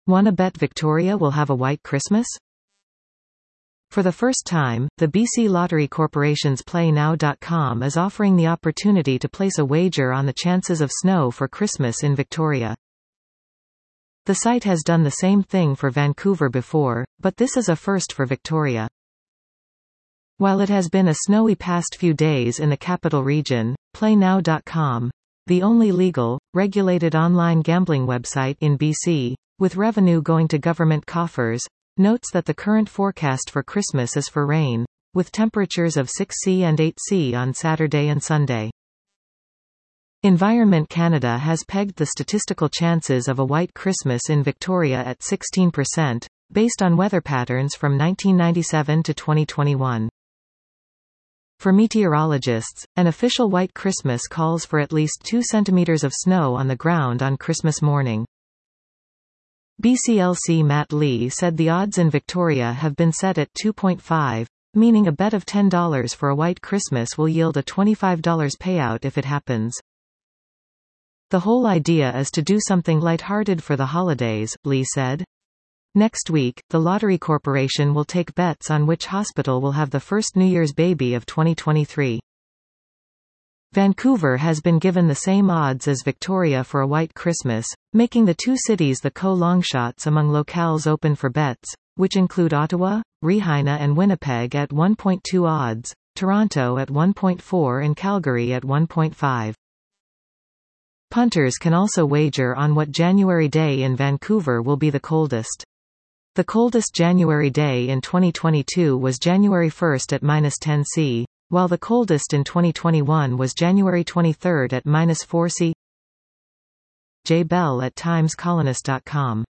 Wanna bet Victoria will have a white Christmas? For the first time, the BC Lottery Corporation's PlayNow.com is offering the opportunity to place a wager on the chances of snow for Christmas in Victoria. The site has done the same thing for Vancouver before, but this is a first for Victoria. While it has been a snowy past few days in the capital region, PlayNow.com, the only legal, regulated online gambling website in BC, with revenue going to government coffers, notes that the current forecast for Christmas is for rain, with temperatures of 6°C and 8°C on Saturday and Sunday. Environment Canada has pegged the statistical chances of a white Christmas in Victoria at 16%, based on weather patterns from 1997 to 2021. For meteorologists, an official white Christmas calls for at least 2 centimeters of snow on the ground on Christmas morning. BCLC Matt Lee said the odds in Victoria have been set at 2.5, meaning a bet of $10 for a white Christmas will yield a $25 payout if it happens. The whole idea is to do something lighthearted for the holidays, Lee said. Next week, the Lottery Corporation will take bets on which hospital will have the first New Year's baby of 2023. Vancouver has been given the same odds as Victoria for a white Christmas, making the two cities the co-longshots among locales open for bets, which include Ottawa, Regina and Winnipeg at 1.2 odds, Toronto at 1.4 and Calgary at 1.5. Punters can also wager on what January day in Vancouver will be the coldest. The coldest January day in 2022 was January 1 at -10°C, while the coldest in 2021 was January 23 at -4°C. J. Bell at TimesColonist.com